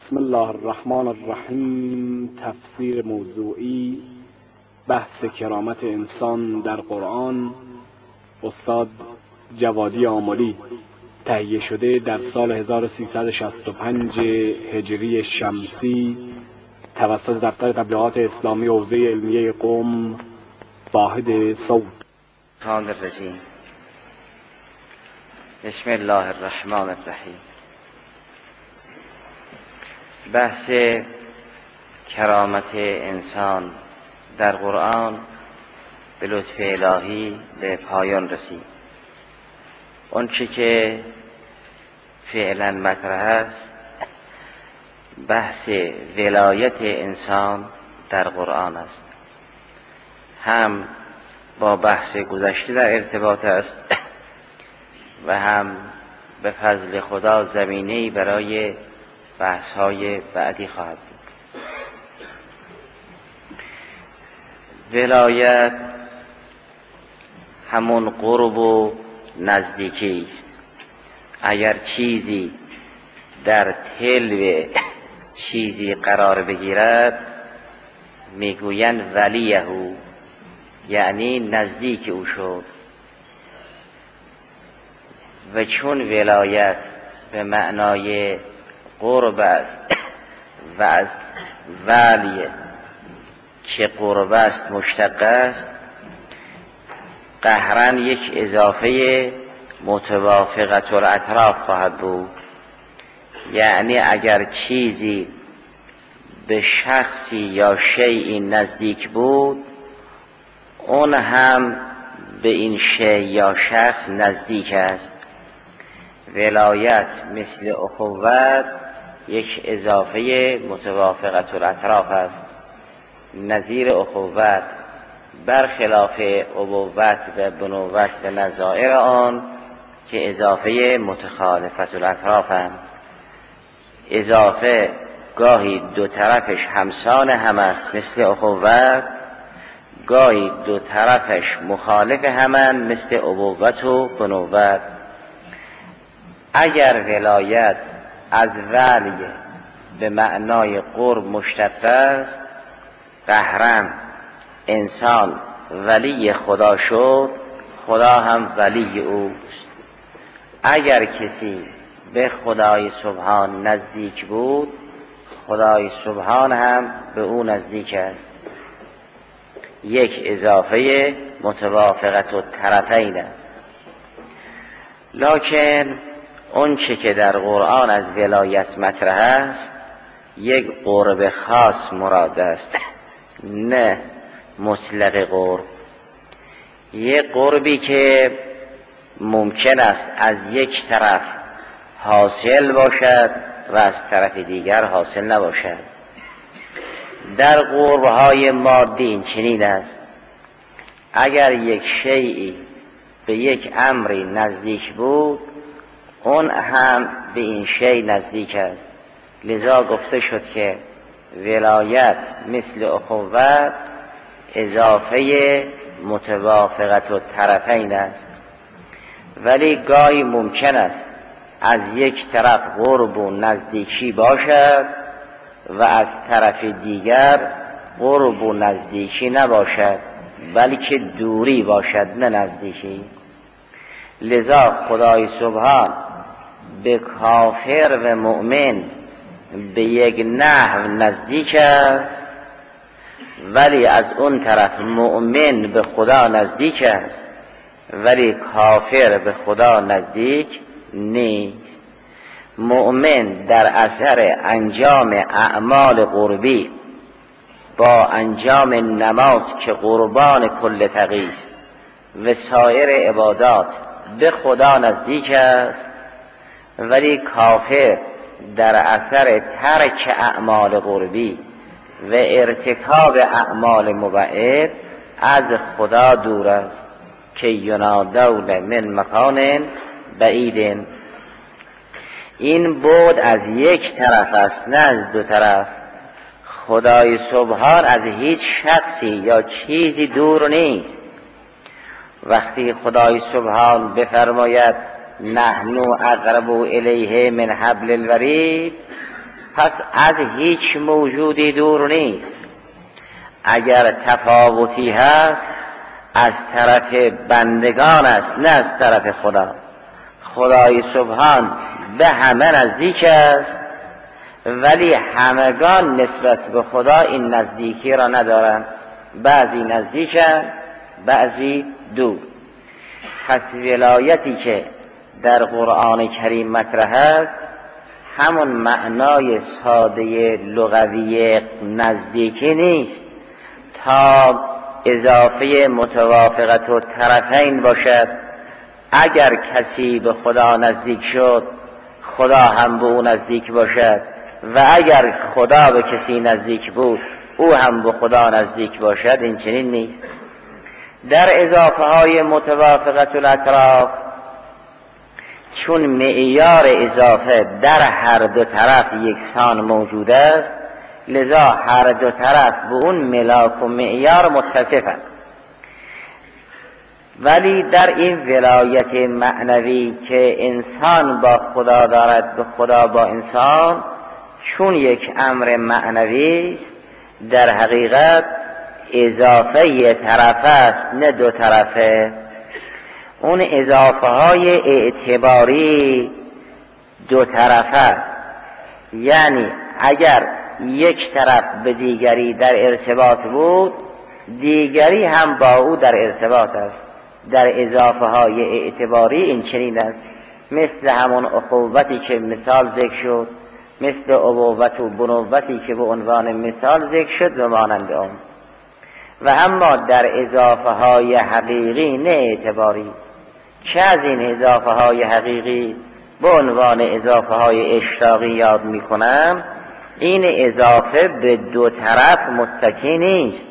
بسم الله الرحمن الرحیم. تفسیر موضوعی بحث کرامت انسان در قرآن، استاد جوادی آملی. تهیه شده در سال 1365 هجری شمسی توسط دفتر تبلیغات اسلامی حوزه علمیه قم، واحد صوت. بسم الله الرحمن الرحیم. بحث کرامت انسان در قرآن به لطف الهی به پایان رسید. اون چی که فعلا مطرح است بحث ولایت انسان در قرآن است. هم با بحث گذشته در ارتباط است و هم به فضل خدا زمینه‌ای برای بحث‌های بعدی خواهد بود. ولایت همون قرب و نزدیکی است. اگر چیزی در تلو چیزی قرار بگیرد میگویند ولیه، یعنی نزدیک او شد. و چون ولایت به معنای قرب است و از ولی که قرب است مشتق است، قهرن یک اضافه متوافقت الاطراف خواهد بود. یعنی اگر چیزی به شخصی یا شیئی نزدیک بود، اون هم به این شیء یا شخص نزدیک است. ولایت مثل اخوت یک اضافه متوافقت الاطراف است. نظیر اخوت برخلاف ابوت و بنوت و نظائر آن که اضافه متخالفت الاطراف است. اضافه گاهی دو طرفش همسان هم است مثل اخوت، گاهی دو طرفش مخالف همند مثل ابوت و بنوت. اگر ولایت از ولی به معنای قرب مشتق است، قهرن انسان ولی خدا شد، خدا هم ولی اوست. اگر کسی به خدای سبحان نزدیک بود، خدای سبحان هم به او نزدیک است. یک اضافه متوافقت الطرفین است. لکن اون چه که در قرآن از ولایت مطرح است یک قرب خاص مراد است، نه مطلق قرب. یک قربی که ممکن است از یک طرف حاصل باشد و از طرف دیگر حاصل نباشد. در قربهای مادی این چنین است. اگر یک شیئی به یک امری نزدیک بود، اون هم به این شیء نزدیک است. لذا گفته شد که ولایت مثل اخوت اضافه متوافقت الطرفین است. ولی گاهی ممکن است از یک طرف قرب و نزدیکی باشد و از طرف دیگر قرب و نزدیکی نباشد، بلکه دوری باشد نه نزدیکی. لذا خدای سبحان به کافر و مؤمن به یک نحو نزدیک است، ولی از اون طرف مؤمن به خدا نزدیک است ولی کافر به خدا نزدیک نیست. مؤمن در اثر انجام اعمال قربی با انجام نماز که قربان کل تقی است و سایر عبادات به خدا نزدیک است، ولی کافر در اثر ترک اعمال قربی و ارتکاب اعمال مبعد از خدا دور است که ینادون من مکان بعید. این بعد از یک طرف است نه از دو طرف. خدای سبحان از هیچ شخصی یا چیزی دور نیست. وقتی خدای سبحان بفرماید نحن اقرب الیه من حبل الورید، پس از هیچ موجودی دور نیست. اگر تفاوتی هست از طرف بندگان است، نه از طرف خدا. خدای سبحان به همه نزدیک است، ولی همگان نسبت به خدا این نزدیکی را ندارند. بعضی نزدیکند، بعضی دور. پس ولایتی که در قرآن کریم مطرح است همون معنای ساده لغوی نزدیکی نیست، تا اضافه متوافقت و طرفین باشد. اگر کسی به خدا نزدیک شد، خدا هم به او نزدیک باشد، و اگر خدا به کسی نزدیک بود، او هم به خدا نزدیک باشد. این چنین نیست. در اضافه های متوافقت الاطراف، چون معیار اضافه در هر دو طرف یکسان موجود است، لذا هر دو طرف به اون ملاک و معیار متصفند. ولی در این ولایت معنوی که انسان با خدا دارد، به خدا با انسان، چون یک امر معنوی است، در حقیقت اضافه یه طرف است، نه دو طرفه. اون اضافه های اعتباری دو طرف است. یعنی اگر یک طرف به دیگری در ارتباط بود، دیگری هم با او در ارتباط است. در اضافه های اعتباری این چنین است، مثل همون اخوتی که مثال ذکر شد، مثل ابوت و بنوتی که به عنوان مثال ذکر شد و مانند آن. و اما در اضافه های حقیقی نه اعتباری. چه از این اضافه های حقیقی به عنوان اضافه های اشتراقی یاد می کنم؟ این اضافه به دو طرف متکی نیست.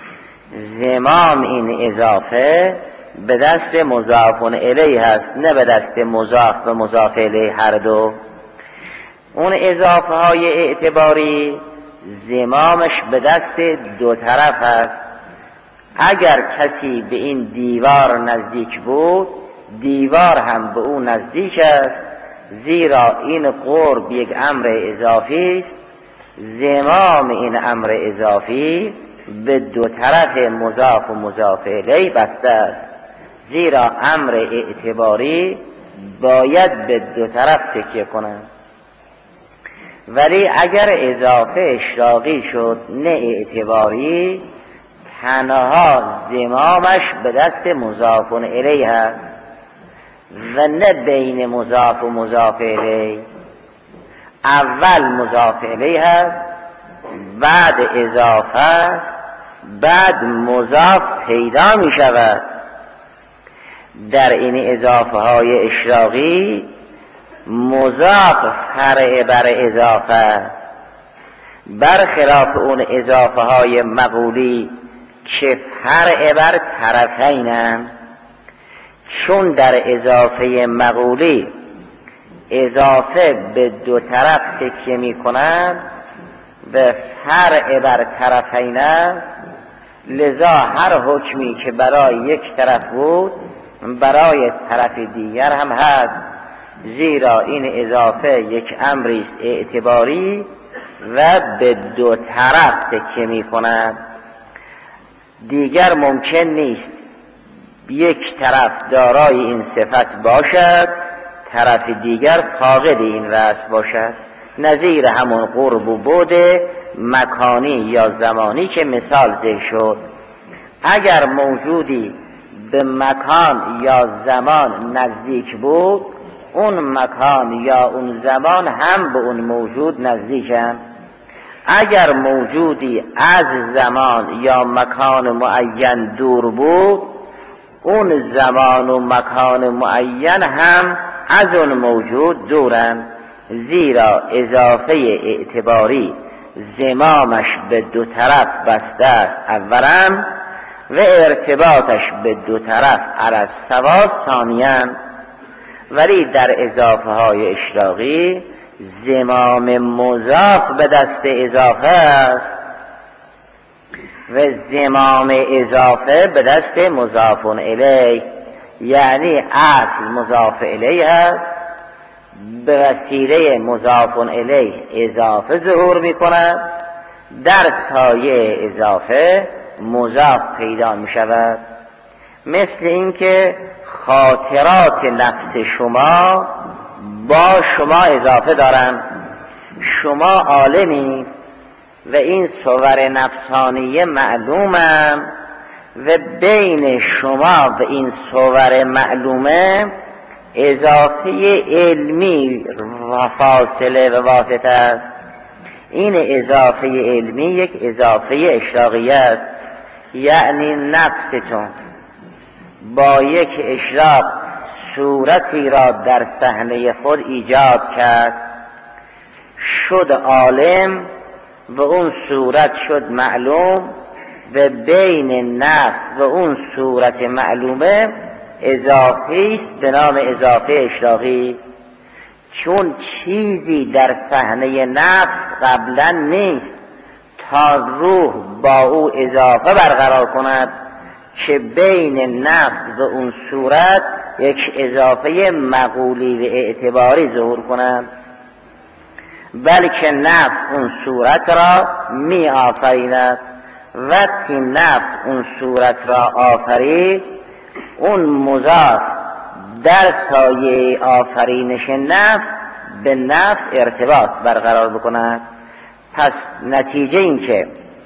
زمام این اضافه به دست مضاف الیه هست، نه به دست مضاف و مضاف الیه هر دو. اون اضافه های اعتباری زمامش به دست دو طرف هست. اگر کسی به این دیوار نزدیک بود، دیوار هم به او نزدیک است، زیرا این قرب یک امر اضافی است. زمام این امر اضافی به دو طرف مضاف و مضاف الیه بسته است، زیرا امر اعتباری باید به دو طرف تکیه کنند. ولی اگر اضافه اشراقی شد نه اعتباری، تنها زمامش به دست مضاف الیه است و نه بین مضاف و مضاف الیه. اول مضاف الیه است، بعد اضافه است، بعد مضاف پیدا می شود. در این اضافه های اشراقی مضاف فرع بر اضافه است، برخلاف اون اضافه های مقولی که فرع بر طرفینند. چون در اضافه مقولی اضافه به دو طرف تکیه می کنند و فرع بر طرفین است، لذا هر حکمی که برای یک طرف بود برای طرف دیگر هم هست، زیرا این اضافه یک امری است اعتباری و به دو طرف تکیه می کند. دیگر ممکن نیست یک طرف دارای این صفت باشد، طرف دیگر فاقد این وصف باشد، نظیر همون قرب و بعد مکانی یا زمانی که مثال ذکر شد. اگر موجودی به مکان یا زمان نزدیک بود، اون مکان یا اون زمان هم به اون موجود نزدیکند. اگر موجودی از زمان یا مکان معین دور بود، اون زمان و مکان معین هم از اون موجود دورند، زیرا اضافه اعتباری زمامش به دو طرف بسته است اولا، و ارتباطش به دو طرف علی السوا ثانیاً. ولی در اضافه های اشراقی زمام مضاف به دست اضافه است و زمام اضافه به دست مضاف الیه. یعنی اصل مضاف الیه است، به وسیله مضاف الیه اضافه ظهور می کند، در سایه اضافه مضاف پیدا می شود. مثل اینکه خاطرات نفس شما با شما اضافه دارند. شما عالمی و این صور نفسانیه معلومم و بین شما و این صور معلومه اضافه علمی و فاصله و واسطه است. این اضافه علمی یک اضافه اشراقیه است، یعنی نفستون با یک اشراق صورتی را در صحنه خود ایجاد کرد، شد عالم و اون صورت شد معلوم و بین نفس و اون صورت معلومه اضافی است به نام اضافه اشراقی. چون چیزی در صحنه نفس قبلا نیست تا روح با او اضافه برقرار کند که بین نفس و اون صورت یک اضافه مقولی و اعتباری ظهور کند، بلکه نفس اون صورت را می آفریند. وقتی نفس اون صورت را آفرید، اون مضاف در سایه آفرینش نفس به نفس ارتباط برقرار بکند. پس نتیجه این که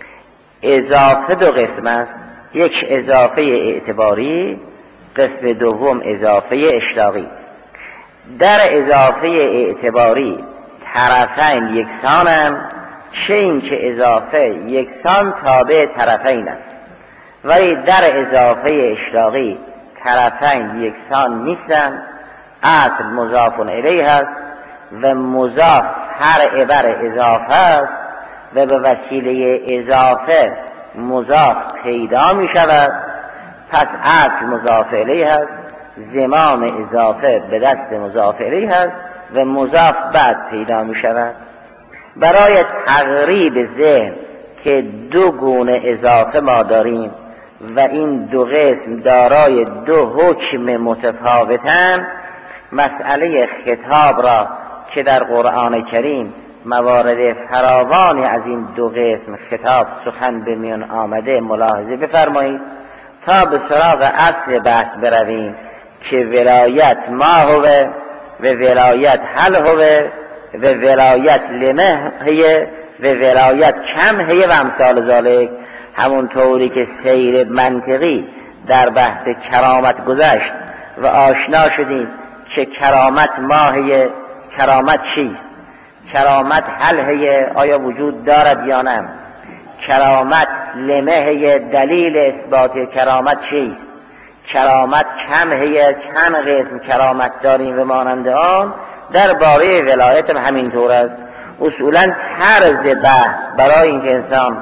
اضافه دو قسم است، یک اضافه اعتباری، قسم دوم اضافه اشراقی. در اضافه اعتباری طرفین یکسانند، چه این که اضافه یکسان تابع طرفین است، ولی در اضافه اشراقی طرفین یکسان نیستند. اصل مضاف الیه است و مضاف هر بر اضافه است و به وسیله اضافه مضاف پیدا می شود. پس اصل مضاف الیه است، زمام اضافه به دست مضاف الیه است و مضاف بعد پیدا می شود. برای تقریب ذهن که دو گونه اضافه ما داریم و این دو قسم دارای دو حکم متفاوتند، مسئله خطاب را که در قرآن کریم موارد فراوانی از این دو قسم خطاب سخن به میان آمده ملاحظه بفرمایید تا به سراغ اصل بحث برویم که ولایت ما هوه و ولایت هل هوه و ولایت لمه هیه و ولایت کم هیه و امثال ذالک. همون طوری که سیر منطقی در بحث کرامت گذشت و آشنا شدیم که کرامت ماهیه، کرامت چیست، کرامت هل هیه، آیا وجود دارد یا نه، کرامت لمه هیه، دلیل اثبات کرامت چیست، کرامت کم هیه، چند قسم کرامت داریم و مانند آن. در باره ولایت هم همین طور است. اصولا طرز بحث برای اینکه انسان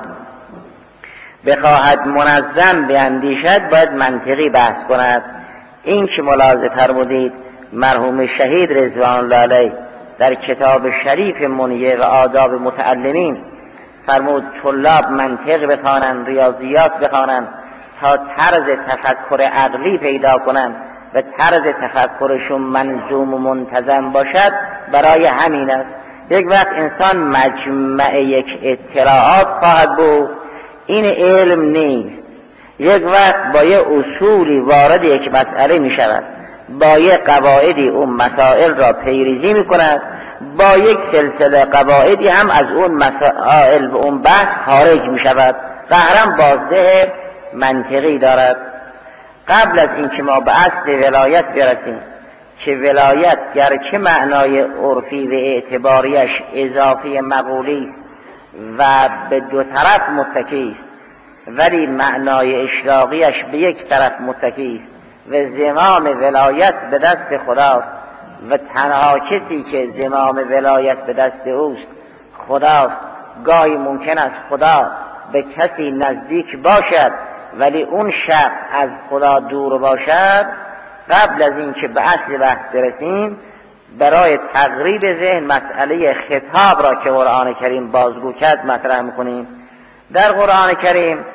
بخواهد منظم بیندیشد باید منطقی بحث کند. این که ملاحظه فرمودید مرحوم شهید رضوان الله علیه در کتاب شریف منیه و آداب متعلمین فرمود طلاب منطق بخوانند، ریاضیات بخوانند تا طرز تفکر عقلی پیدا کنند و طرز تفکرشون منظوم و منتظم باشد. برای همین است یک وقت انسان مجمع یک اطلاعات خواهد بود، این علم نیست. یک وقت با یه اصولی وارد یک مسئله می شود، با یه قواعدی اون مسائل را پیریزی می کند، با یک سلسله قواعدی هم از اون مسائل و اون بحث خارج می شود. قهرم بازده منطقی دارد. قبل از اینکه ما به اصل ولایت برسیم که ولایت گرچه معنای عرفی و اعتباریش اضافی مقولی است و به دو طرف متکی است، ولی معنای اشراقیش به یک طرف متکی است و زمام ولایت به دست خداست و تنها کسی که زمام ولایت به دست اوست خداست. گاهی ممکن است خدا به کسی نزدیک باشد ولی اون شخص از خدا دور باشد. قبل از اینکه به اصل بحث برسیم برای تقریب ذهن مسئله خطاب را که قرآن کریم بازگو کرد مطرح میکنیم. در قرآن کریم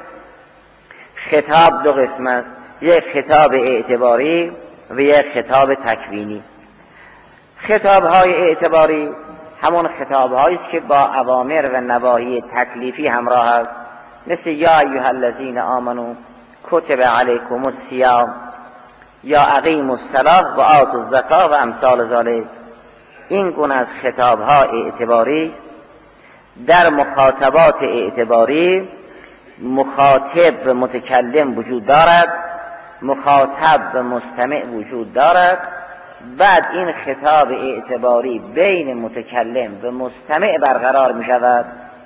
خطاب دو قسم است، یک خطاب اعتباری و یک خطاب تکوینی. خطابهای اعتباری همون خطابهایی است که با اوامر و نواهی تکلیفی همراه است، مثل یا ایها الذین آمنو کتب علیکم الصیام یا اقیموا الصلاة و آتوا الزکاة و امثال ذلک. این گونه از خطابها اعتباری است. در مخاطبات اعتباری مخاطب و متکلم وجود دارد، مخاطب و مستمع وجود دارد. بعد این خطاب اعتباری بین متکلم و مستمع برقرار می شود.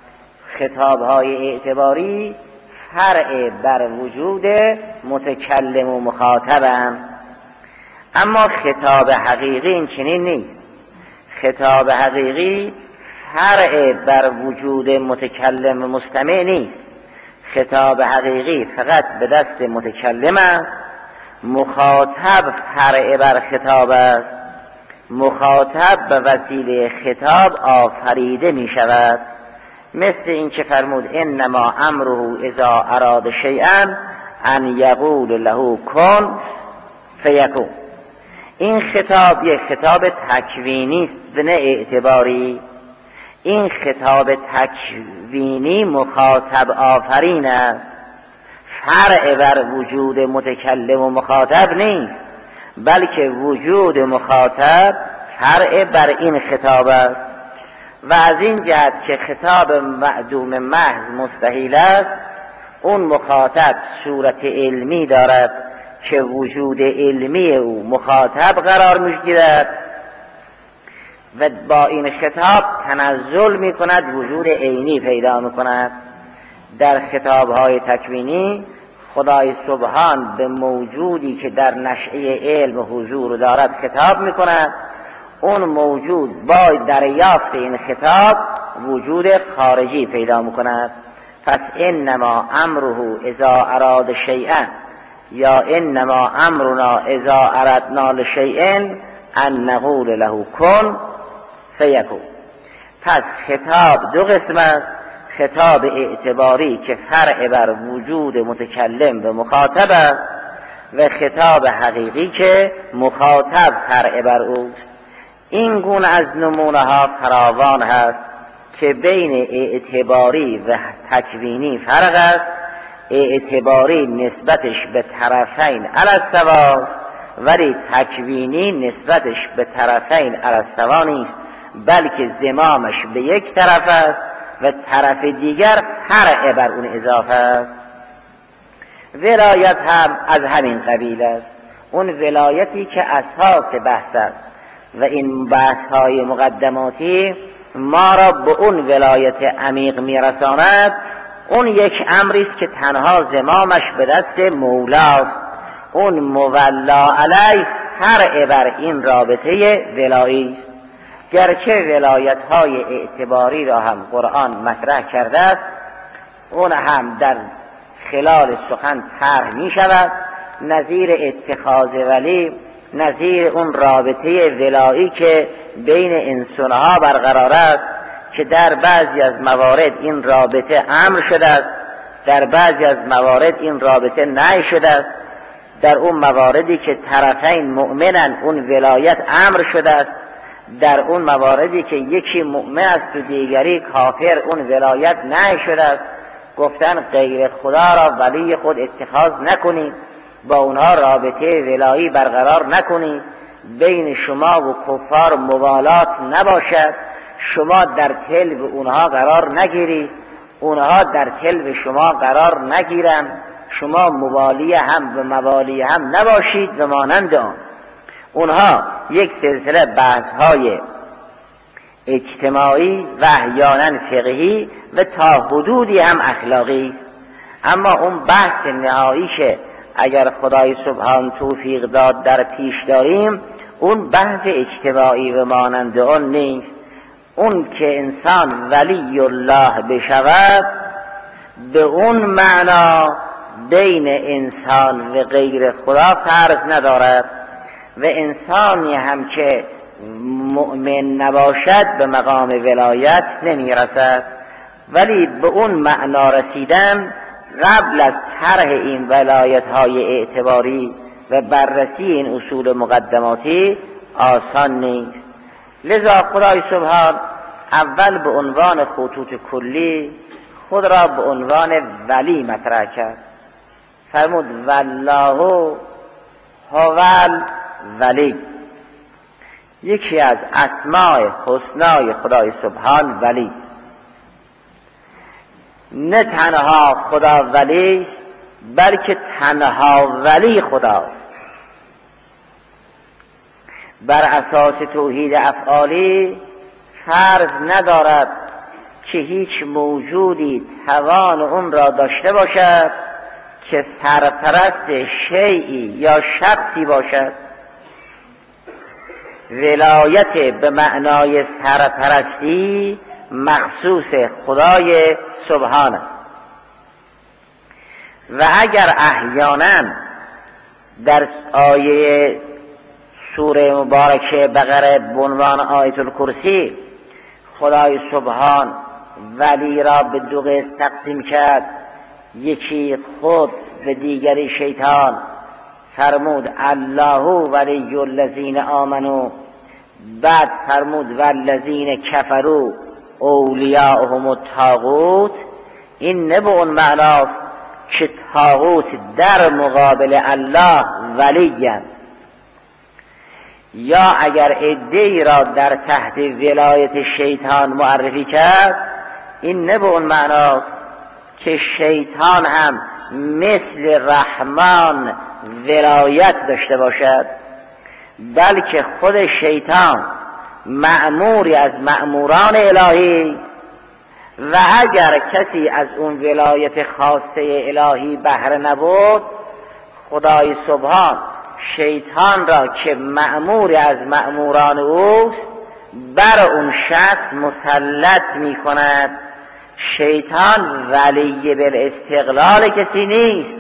خطابهای اعتباری فرع بر وجود متکلم و مخاطبند. اما خطاب حقیقی این چنین نیست. خطاب حقیقی فرع بر وجود متکلم و مستمع نیست. خطاب حقیقی فقط به دست متکلم است، مخاطب فرع بر خطاب است. مخاطب به وسیله خطاب آفریده می شود، مثل این که فرمود انما امره اذا اراد شیئا ان یقول له کن فیکون. این خطاب یک خطاب تکوینی است و نه اعتباری. این خطاب تکوینی مخاطب آفرین است، فرع بر وجود متکلم و مخاطب نیست، بلکه وجود مخاطب فرع بر این خطاب است. و از این جهت که خطاب معدوم محض مستحیل است، اون مخاطب صورت علمی دارد که وجود علمی او مخاطب قرار می‌گیرد و با این خطاب تنزل می‌کند، وجود عینی پیدا می‌کند. در خطاب‌های تکوینی خدای سبحان به موجودی که در نشأه علم حضور دارد خطاب می‌کند. اون موجود با دریافت این خطاب وجود خارجی پیدا می‌کند. پس انما امره اذا اراد شیئا یا انما امرنا اذا اردنا لشیء ان نقول له کن فیکون. پس خطاب دو قسم است: خطاب اعتباری که فرع بر وجود متکلم و مخاطب است و خطاب حقیقی که مخاطب فرع بر اوست. این گونه از نمونه ها فراوان هست که بین اعتباری و تکوینی فرق است. اعتباری نسبتش به طرفین علی السواست، ولی تکوینی نسبتش به طرفین علی السوا نیست، بلکه زمامش به یک طرف است و طرف دیگر فرع بر اون اضافه است. ولایت هم از همین قبیل است. اون ولایتی که اساس بحث است و این بحث های مقدماتی ما را به اون ولایت عمیق میرساند. اون یک امری است که تنها زمامش به دست مولاست. اون مولا علی فرع بر این رابطه ولایی است. گرچه ولایت های اعتباری را هم قرآن مطرح کرده است، اون هم در خلال سخن طرح می شود، نظیر اتخاذ ولی، نظیر اون رابطه ولایی که بین انسانها برقرار است که در بعضی از موارد این رابطه امر شده است، در بعضی از موارد این رابطه نهی شده است. در اون مواردی که طرفین مؤمنن اون ولایت امر شده است، در اون مواردی که یکی مؤمن است و دیگری کافر اون ولایت نهی شده است. گفتن غیر خدا را ولی خود اتخاذ نکنید، با اونها رابطه ولایی برقرار نکنید، بین شما و کفار موالات نباشد، شما در تلو اونها قرار نگیرید، اونها در تلو شما قرار نگیرند، شما موالی هم و موالی هم نباشید و مانند آن. اونها یک سلسله بحث‌های اجتماعی و احیانا فقهی و تا حدودی هم اخلاقی است. اما اون بحث نهایی که اگر خدای سبحان توفیق داد در پیش داریم، اون بحث اجتماعی و مانند آن نیست. اون که انسان ولی الله بشود، به اون معنا بین انسان و غیر خدا فرض ندارد و انسانی هم که مؤمن نباشد به مقام ولایت نمی رسد. ولی به اون معنا رسیدن قبل از طرح این ولایت های اعتباری و بررسی این اصول مقدماتی آسان نیست. لذا خدای سبحان اول به عنوان خطوط کلی خود را به عنوان ولی مطرح کرد. فرمود والله هو ولی. یکی از اسماء حسنای خدای سبحان ولی است. نه تنها خدا ولی است، بلکه تنها ولی خداست. بر اساس توحید افعالی فرض ندارد که هیچ موجودی توان اون را داشته باشد که سرپرست شیئی یا شخصی باشد. ولایت به معنای سرپرستی مخصوص خدای سبحان است. و اگر احیانا در آیه سوره مبارکه بقره به عنوان آیت الکرسی خدای سبحان ولی را به دو قسم تقسیم کرد، یکی خود و دیگری شیطان، فرمود الله ولی الذین آمنوا، بعد فرمود والذین کفروا اولیاءهم الطاغوت. این نه به اون معناست که طاغوت در مقابل الله ولی‌اند، یا اگر عده‌ای را در تحت ولایت شیطان معرفی کرد، این نه به اون معناست که شیطان هم مثل رحمان ولایت داشته باشد، بلکه خود شیطان مأموری از مأموران الهی است و اگر کسی از اون ولایت خاصه الهی بهره نبود، خدای سبحان شیطان را که مأموری از مأموران اوست بر اون شخص مسلط می کند. شیطان ولی بالاستقلال کسی نیست.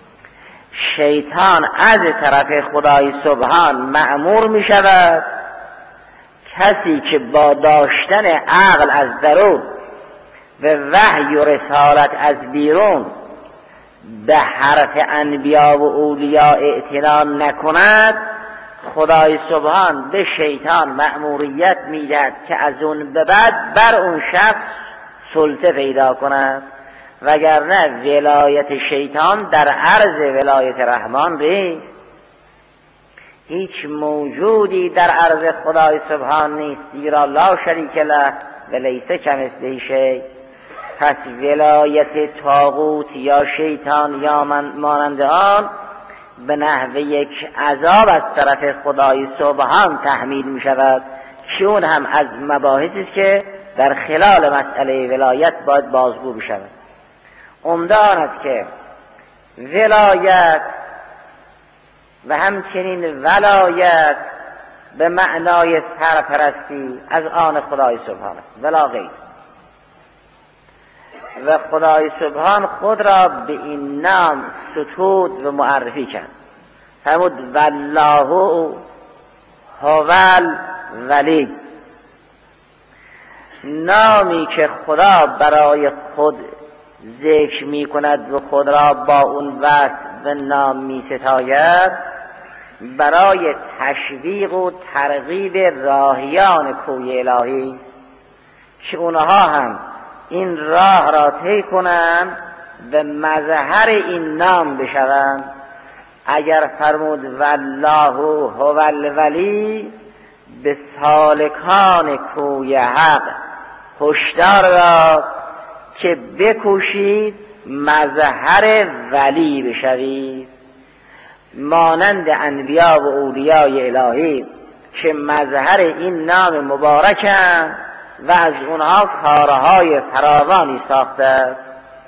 شیطان از طرف خدای سبحان مأمور می شود. کسی که با داشتن عقل از درون و وحی و رسالت از بیرون به حرف انبیا و اولیاء اعتنا نکند، خدای سبحان به شیطان مأموریت میدهد که از اون به بعد بر اون شخص سلطه پیدا کند، وگرنه ولایت شیطان در عرض ولایت رحمان نیست. هیچ موجودی در عرض خدای سبحان نیست، زیرا لا شریک له و لیس کمثله شیء. پس ولایت طاغوت یا شیطان یا مانند آن به نحو یک عذاب از طرف خدای سبحان تحمیل می شود که اون هم از مباحثی است که در خلال مسئله ولایت باید بازگو بشود. عمده آن است که ولایت و همچنین ولایت به معنای سرپرستی از آن خدای سبحان است ولا غیر. و خدای سبحان خود را به این نام ستود و معرفی کرد. فرمود والله هو الولی. نامی که خدا برای خود ذکر می کند و خود را با اون وصف و نام می ستاید برای تشویق و ترغیب راهیان کوی الهی است که اونها هم این راه را طی کنند و مظهر این نام بشوند. اگر فرمود والله هو الولی، به سالکان کوی حق هشدار را که بکوشید مظهر ولی بشوید، مانند انبیا و اولیاء الهی که مظهر این نام مبارکند و از اونها کارهای فراوانی ساخته است.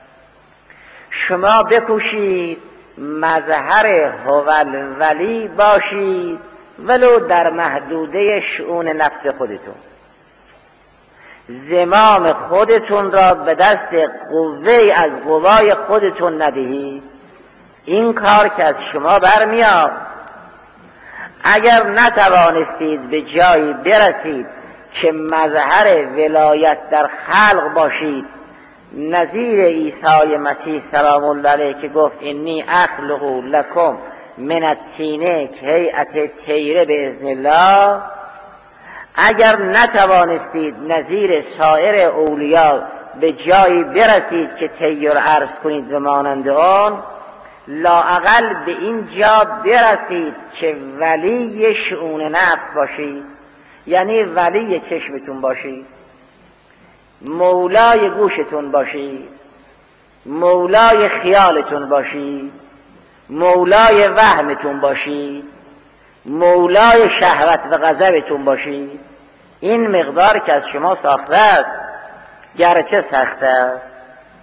شما بکوشید مظهر هو الولی باشید، ولو در محدوده شؤون نفس خودتون. زمام خودتون را به دست قوه از قوای خودتون ندهید. این کار که از شما برمیاد، اگر نتوانستید به جایی برسید که مظهر ولایت در خلق باشید، نظیر عیسی مسیح سلام الله علیه که گفت انی اخلق لکم من الطین که هیئت طیر باذن الله، اگر نتوانستید نظیر سایر اولیا به جایی برسید که طی عرض کنید و مانند آن، لااقل به این جا برسید که ولی شؤون نفس باشید، یعنی ولی چشمتون باشید، مولای گوشتون باشید، مولای خیالتون باشید، مولای وهمتون باشید، مولای شهوت و غضبتون باشید. این مقدار که از شما ساخته است گرچه سخت است.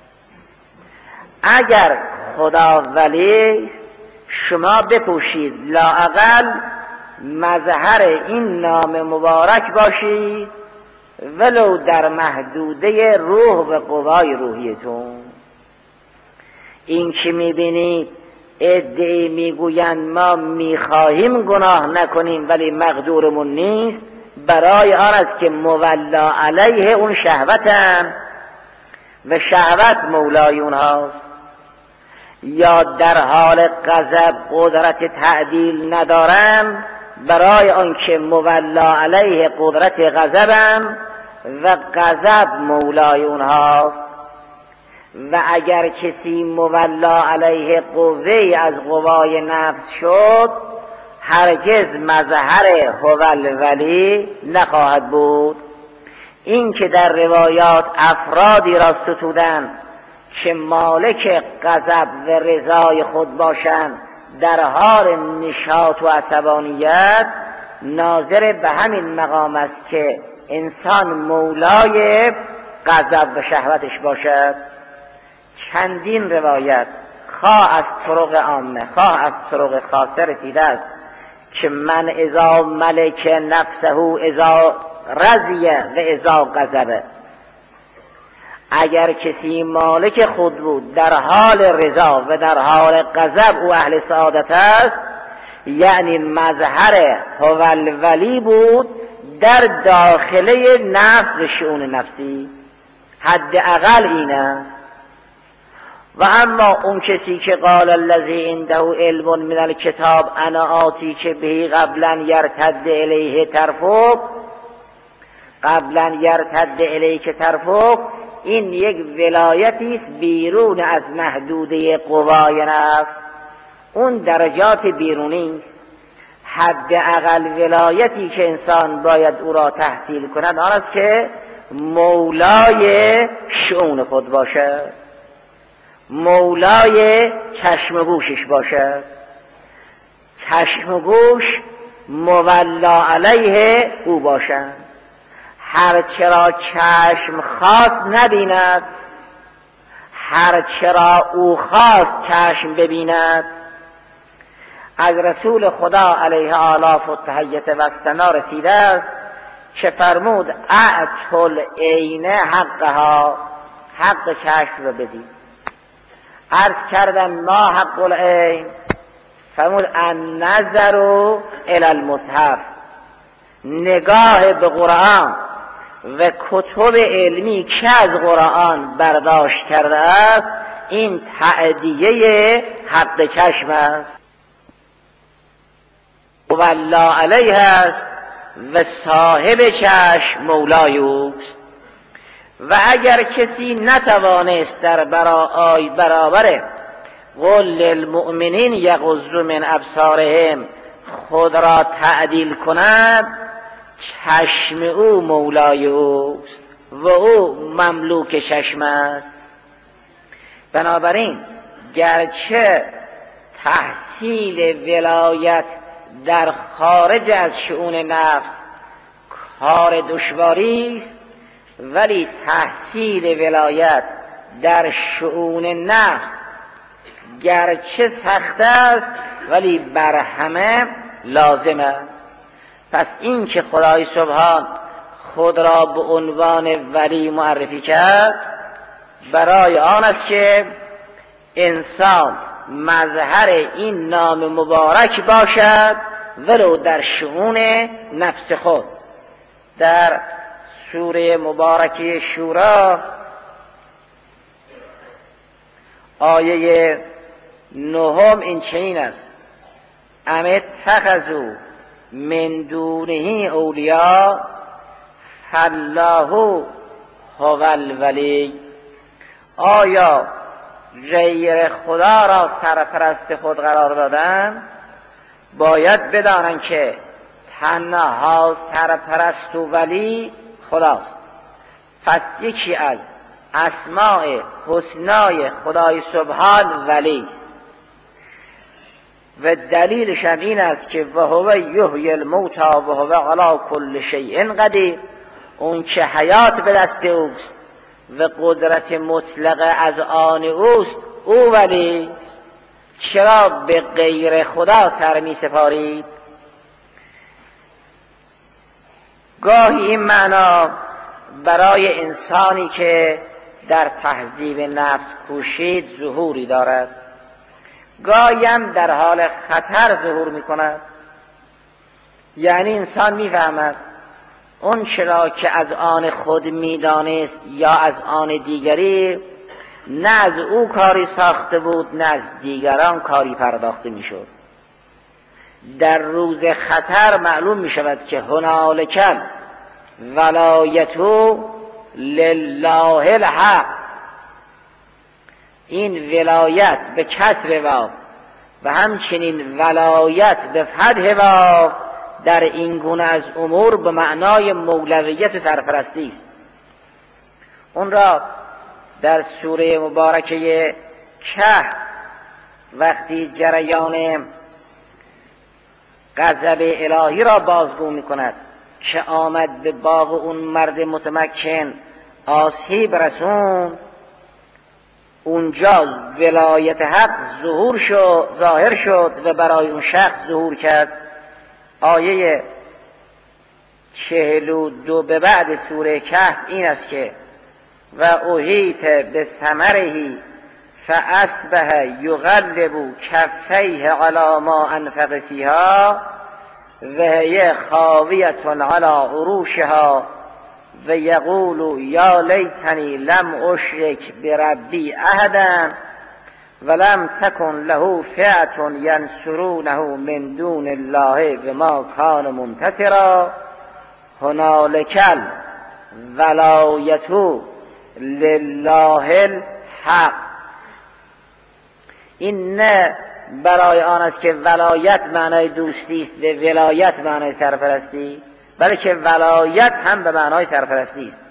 اگر خدا ولی است شما بپوشید، لااقل مظهر این نام مبارک باشید، ولو در محدوده روح و قوای روحیتون. این که میبینید ادعی میگویند ما میخواهیم گناه نکنیم ولی مقدورمون نیست، برای آن است که مولا علیه اون شهوتن و شهوت مولای اونهاست، یا در حال غضب قدرت تعدیل ندارن، برای آنکه مولا علیه قدرت غضبن و غضب مولای اونهاست. و اگر کسی مولا علیه قوی از قوای نفس شد، هرگز مظهر هوال ولی نخواهد بود. این که در روایات افرادی را ستودن که مالک غضب و رضای خود باشند در حال نشاط و عصبانیت، ناظر به همین مقام است که انسان مولای غضب و شهوتش باشد. چندین روایت خواه از طرق عامه خواه از طرق خاصه رسیده است که من اذا ملک نفسه اذا رضیه و اذا غضبه، اگر کسی مالک خود بود در حال رضا و در حال غضب او اهل سعادت است، یعنی مظهر هوال ولی بود در داخله نفس و شؤون نفسی. حداقل این است. و اما اون کسی که قال الذی عنده علم من الکتاب انا آتیک به قبلا یرتد الیه طرفک، قبلا یرتد الیک طرفک، این یک ولایتی است بیرون از محدوده قوای نفس، اون درجات بیرونی است. حداقل ولایتی که انسان باید او را تحصیل کند آن است که مولای شؤون خود باشد، مولای چشم و گوشش باشد. چشم و گوش مولا علیه او باشد. هر چرا چشم خواست نبیند، هر چرا او خواست چشم ببیند. از رسول خدا علیه آلاف و تحیت و الثنا رسیده است که فرمود اعطل عین حقها، حق چشم رو بدید. عرض کردم ما حق العین، فرمود النظر الی المصحف، نگاه به قرآن و کتب علمی که از قرآن برداشت کرده است، این تعدیه حق چشم است. والله علیه است و صاحب چشم مولای اوست. و اگر کسی نتوانست در برابر قل للمؤمنین یغضوا من ابصارهم خود را تعدیل کند، چشم او مولای اوست و او مملوک چشم است. بنابراین گرچه تحصیل ولایت در خارج از شؤون نفس کار دشواری است، ولی تحصیل ولایت در شؤون نفس گرچه سخت است ولی بر همه لازم است. پس این که خدای سبحان خود را به عنوان ولی معرفی کرد، برای آن است که انسان مظهر این نام مبارک باشد ولو در شؤون نفس خود. در سوره مبارکه شورا آیه 9 این چنین است: ام اتخذوا من دونه اولیاء فالله هو الولی، آیا غیر خدا را سرپرست خود قرار دادن؟ باید بدانن که تنها سرپرست و ولی خداست. پس یکی از اسماء حسنای خدای سبحان ولی است و دلیلش هم این است که وهو یحیی الموتی و هو علی کل شیء قدیر، اون که حیات به دست اوست و قدرت مطلقه از آن اوست، او ولی. چرا به غیر خدا سر می سپارید؟ گاهی این معنا برای انسانی که در تهذیب نفس کوشید ظهوری دارد، گاهی هم در حال خطر ظهور می کند. یعنی انسان می فهمد اون چرا که از آن خود می دانست یا از آن دیگری، نه از او کاری ساخته بود نه از دیگران کاری پرداخته می شد. در روز خطر معلوم می شود که هنالک ولایتو لله الحق، این ولایت به کسر واو و همچنین ولایت به فتح واو در این گونه از امور به معنای مولویت و سرپرستی است. اون را در سوره مبارکه کهف وقتی جریان غضب الهی را بازگو می کند که آمد به باغ اون مرد متمکن آسیب رسون، اونجا ولایت حق ظاهر شد و برای اون شخص ظهور کرد. آیه 42 به بعد سوره کهف این است که و احیط به ثمره فاصبح یغلب کفیه علی ما انفق فیها و هی خاویة علی عروشها و یقول یا لیتنی لم اشرک بربی احدا ولم تکن له فئة ینصرونه من دون الله و ما کان منتصرا هنالک الولایة لله الحق. این نه برای آن است که ولایت معنای دوستی است و ولایت معنای سرپرستی، بلکه ولایت هم به معنای سرپرستی است.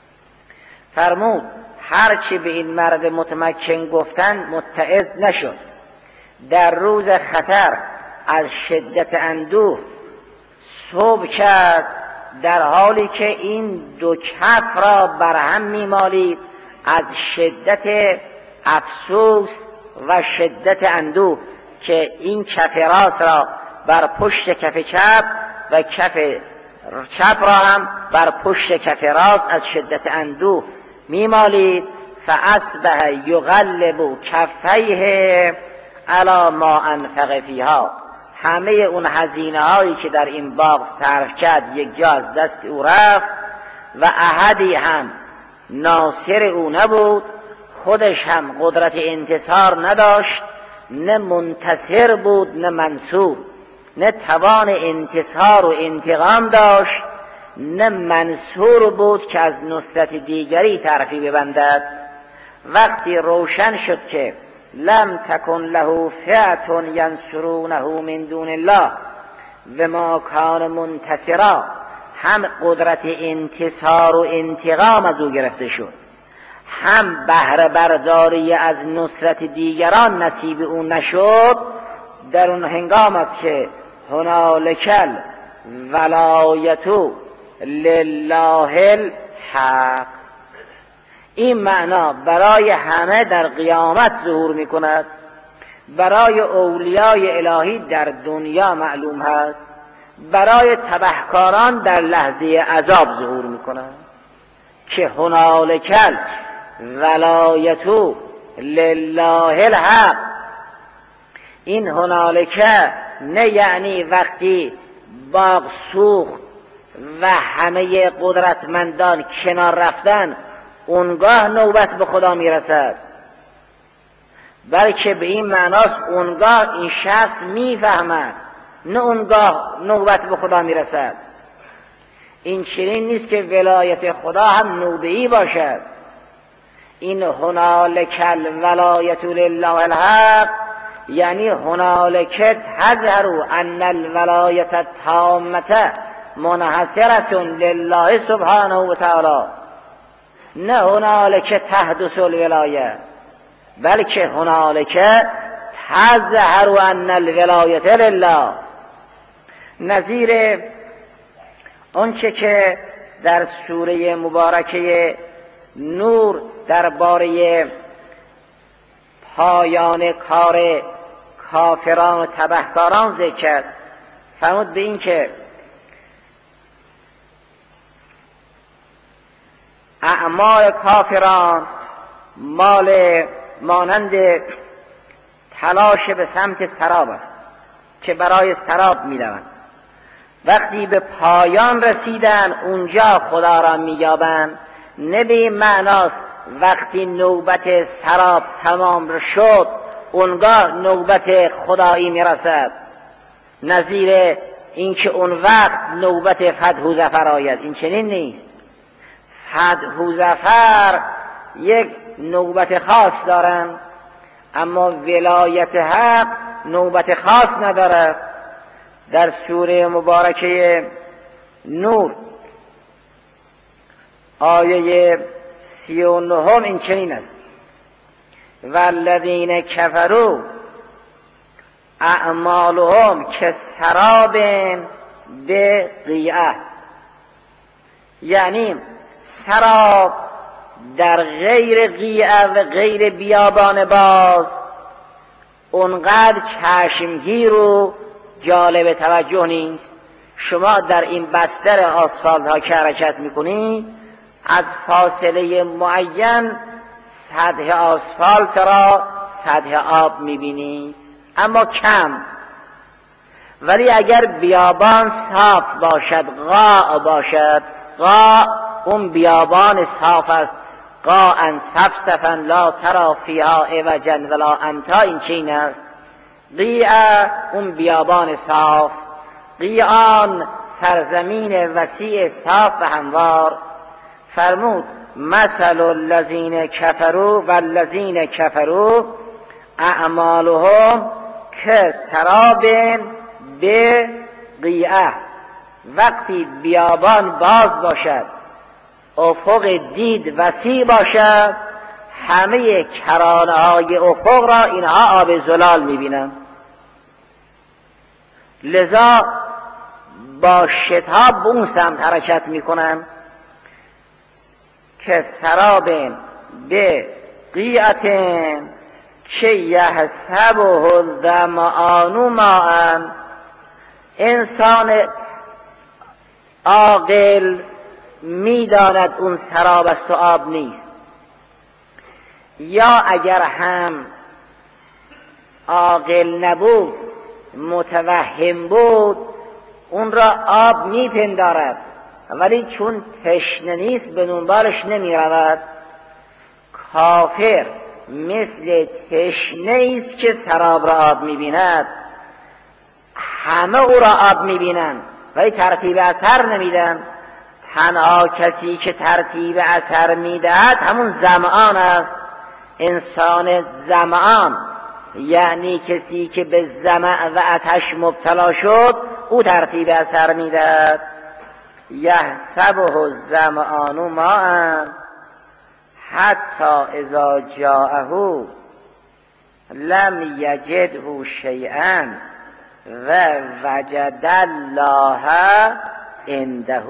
فرمود هرچی به این مرد متمکن گفتن متعظ نشد. در روز خطر از شدت اندوه صبح کرد، در حالی که این دو کف را برهم میمالید از شدت افسوس و شدت اندوه که این کف راست را بر پشت کف چپ و کف چپ را هم بر پشت کف راست از شدت اندوه میمالید. فاصبح یغلب کفیه علی ما انفق فیها، همه اون هزینه هایی که در این باغ صرف کرد یک جا از دست او رفت و احدی هم ناصر او نبود، خودش هم قدرت انتصار نداشت، نه منتصر بود نه منصور، نه توان انتصار و انتقام داشت نه منصور بود که از نصرت دیگری طرفی ببندد. وقتی روشن شد که لم تکن له فئة ینصرونه من دون الله و ما کان منتصرا، هم قدرت انتصار و انتقام از او گرفته شد، هم بهره برداری از نصرت دیگران نصیب او نشد. در اون هنگام است که هنالک الولایة لله الحق. این معنا برای همه در قیامت ظهور می کند، برای اولیای الهی در دنیا معلوم هست، برای تبهکاران در لحظه عذاب ظهور می کند که هنالک الولایة لله الحق. این هنالک نه یعنی وقتی باغ سوخت و همه قدرتمندان کنار رفتن اونگاه نوبت به خدا میرسد، بلکه به این معناست اونگاه این شخص میفهمد، نه اونگاه نوبت به خدا میرسد. این چنین نیست که ولایت خدا هم نوبه‌ای باشد. این هنالک الولایت لله الحق یعنی هنالک تظهر ان الولایت التامه منحصره لله سبحانه و تعالی، نه هنالک تحدث الولایه، بلکه هنالک تظهر ان الولایت لله. نظیر آنچه که در سوره مبارکه نور درباره پایان کار کافران و تبهکاران ذکر کرد، فرمود به این که اعمال کافران مانند تلاش به سمت سراب است که برای سراب می‌روند. وقتی به پایان رسیدن اونجا خدا را می‌یابند، نه به معناست وقتی نوبت سراب تمام شد اونگاه نوبت خدایی میرسد، نظیر اینکه اون وقت نوبت فتح و ظفر آید. این چنین نیست. فتح و ظفر یک نوبت خاص دارند، اما ولایت حق نوبت خاص ندارد. در سوره مبارکه نور آیه 39 این چنین است: والذین کفروا اعمالهم کسراب بقیعة، یعنی سراب در غیر قیعه و غیر بیابان باز اونقدر چشمگیر و جالب توجه نیست. شما در این بستر آسفالت ها که حرکت میکنید از فاصله معین سطح آسفالت را سطح آب میبینید، اما کم. ولی اگر بیابان صاف باشد، قاع باشد، قاع اون بیابان صاف است، قاعا صفصفا لا تری فیها عوجا ولا امتا، این چین است. قیعه اون بیابان صاف، قیعان سرزمین وسیع صاف و هموار. فرمود مثل الذین کفروا والذین کفروا اعمالهم کسراب بقیعة. وقتی بیابان باز باشد، افق دید وسیع باشد، همه کرانه های افق را اینها آب زلال میبینند. لذا با شتاب اون سمت حرکت میکنند که سراب به قیعت که یحسبه الظمآن ماء. انسان عاقل میداند اون سراب است و آب نیست، یا اگر هم عاقل نبود متوهم بود اون را آب میپندارد، ولی چون تشنه نیست به دنبالش نمی رود. کافر مثل تشنه است که سراب را آب میبیند، همه او را آب میبینند ولی ترتیب اثر نمیدن. تنها کسی که ترتیب اثر میدهد همون ظمآن است. انسان ظمآن یعنی کسی که به ظمأ و آتش مبتلا شد، او ترتیب اثر میدهد. یحسبه الظمآن ماء حتی اذا جاءه لم یجده شیئا و وجد الله عنده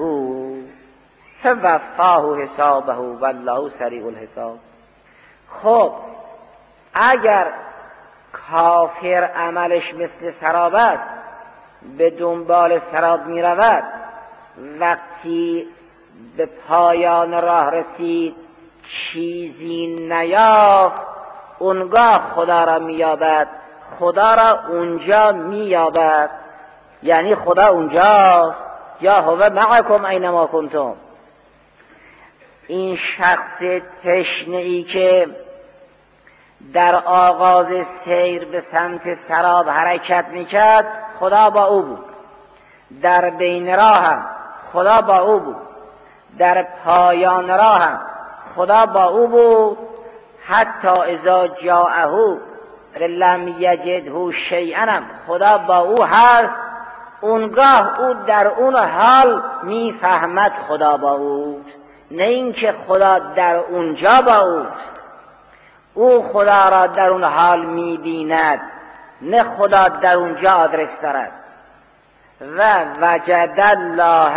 فوفاه حسابه والله سریع الحساب. خب اگر کافر عملش مثل سراب است، به دنبال سراب می رود، وقتی به پایان راه رسید چیزی نیافت، اونگاه خدا را می یابد. خدا را اونجا می یابد، یعنی خدا اونجاست. یا هو معکم اینما کنتم. این شخص تشنه‌ای که در آغاز سیر به سمت سراب حرکت میکرد، خدا با او بود. در بین راه هم خدا با او بود، در پایان راه هم خدا با او بود. حتی اذا جاءه لم یجده شیئا، خدا با او هست. اونگاه او در اون حال میفهمد خدا با اوست، نه اینکه خدا در اونجا با اوست. او خدا را در اون حال میبیند، نه خدا در اونجا آدرس دارد. و وجد الله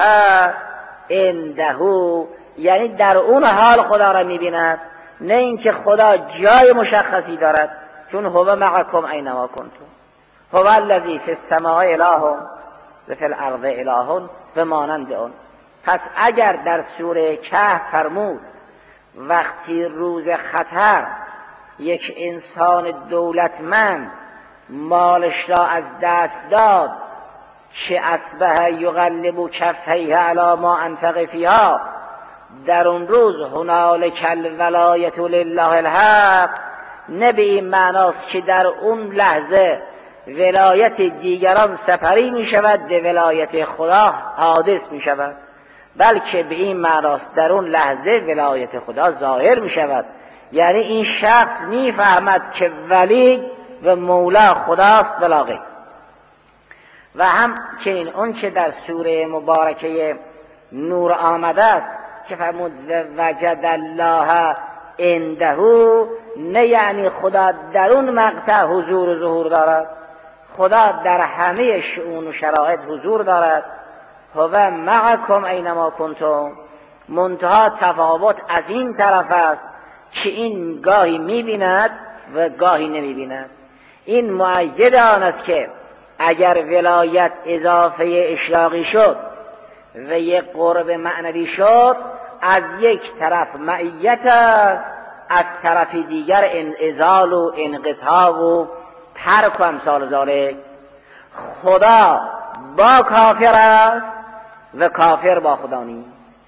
عنده، یعنی در اون حال خدا را میبیند، نه اینکه خدا جای مشخصی دارد. چون هو معکم اینما کنتم، هو الذی فی السماء اله و فی الارض اله و مانند اون. پس اگر در سوره کهف فرمود وقتی روز خطر یک انسان دولتمند مالش را از دست داد، چه اصبح یقلب کفیه علی ما انفق فیها، در اون روز هنالک الولایة لله الحق، نه به این معناست که در اون لحظه ولایت دیگران سپری می شود، به ولایت خدا حادث می شود، بلکه به این معناست در اون لحظه ولایت خدا ظاهر می شود. یعنی این شخص می فهمد که ولی و مولا خداست ولا غیر. و همچنین اون که در سوره مبارکه نور آمده است که فرمود وجد الله عنده، نه یعنی خدا در اون مقطع حضور و ظهور دارد، خدا در همه شؤون و شرایط حضور دارد. هو معکم اینما کنتم، منتها تفاوت از این طرف است که این گاهی میبیند و گاهی نمیبیند. این مؤید آن است که اگر ولایت اضافه اشراقی شد و یک قرب معنوی شد، از یک طرف معیت است، از طرف دیگر انعزال و انقطاع و ترک و امثال ذالک. خدا با کافر است و کافر با خدا نیست.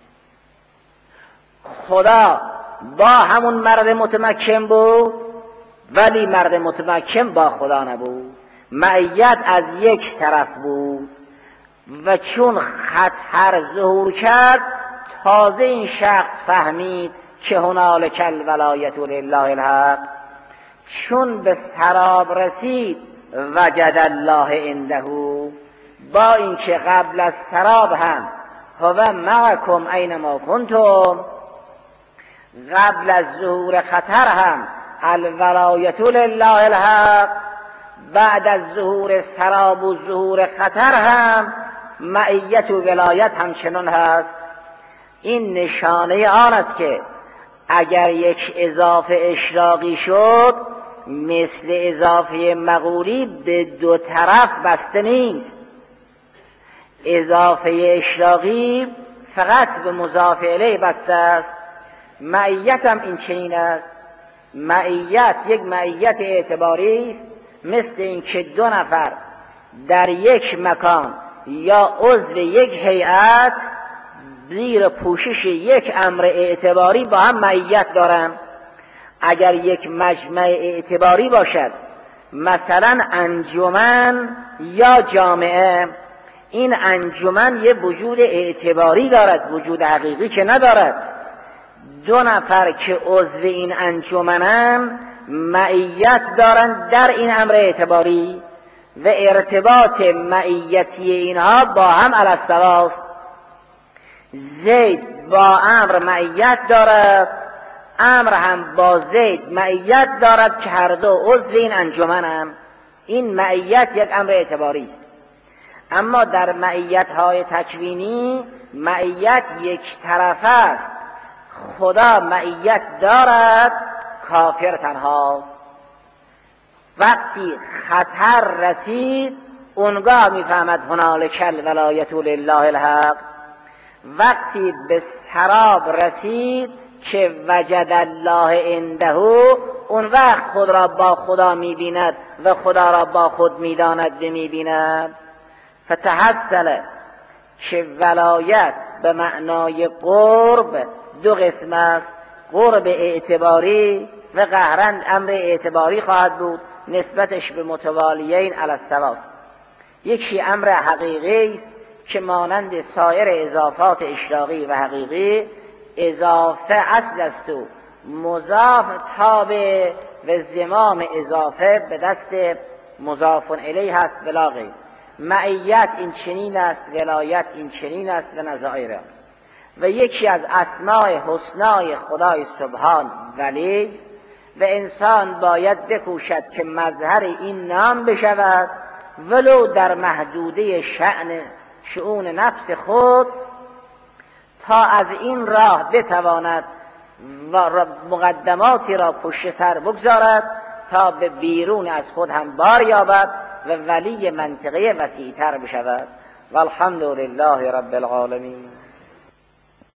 خدا با همون مرد متمکن بود ولی مرد متمکن با خدا نبود. معیت از یک طرف بود و چون خطر ظهور کرد تازه این شخص فهمید که هنالک الولایة لله الحق. چون به سراب رسید وجد الله عنده، با اینکه قبل از سراب هم هو معکم اینما کنتم، قبل از ظهور خطر هم الولایة لله الحق، بعد از ظهور سراب و ظهور خطر هم معیت و ولایت همچنان هست. این نشانه آن است که اگر یک اضافه اشراقی شد مثل اضافه مغولی به دو طرف بسته نیست. اضافه اشراقی فقط به مضاف الیه بسته است. معیت هم این چنین است. معیت یک معیت اعتباری است، مثل اینکه دو نفر در یک مکان یا عضو یک هیئت زیر پوشش یک امر اعتباری با هم معیت دارند. اگر یک مجمع اعتباری باشد، مثلا انجمن یا جامعه، این انجمن یه وجود اعتباری دارد، وجود حقیقی که ندارد. دو نفر که عضو این انجمنن معیت دارند در این امر اعتباری و ارتباط معیتی اینها با هم علی السواست. زید با امر معیت دارد، امر هم با زید معیت دارد که هر دو عضو این انجمنند. این معیت یک امر اعتباری است. اما در معیت های تکوینی معیت یک طرف است. خدا معیت دارد، کافر تنهاست. وقتی خطر رسید اونگاه میفهمد هنالک الولایة لله الحق. وقتی به سراب رسید که وجد الله عنده، اون وقت خود را با خدا میبیند و خدا را با خود میداند و میبیند. فتحصل که ولایت به معنای قرب دو قسم است، قرب اعتباری و قهرن امر اعتباری خواهد بود، نسبتش به متوالیین علی السواست. یکی امر حقیقی است که مانند سایر اضافات اشراقی و حقیقی اضافه اصل است و مضاف تابع و زمام اضافه به دست مضاف الیه هست بلا غیر. معیت این چنین است، ولایت این چنین است و نظائر. و یکی از اسماء حسنای خدای سبحان ولی است و انسان باید بکوشد که مظهر این نام بشود ولو در محدوده شؤون نفس خود، تا از این راه بتواند و مقدماتی را پشت سر بگذارد تا به بیرون از خود هم بار یابد و ولی منطقه وسیع‌تر بشود. والحمد لله رب العالمین.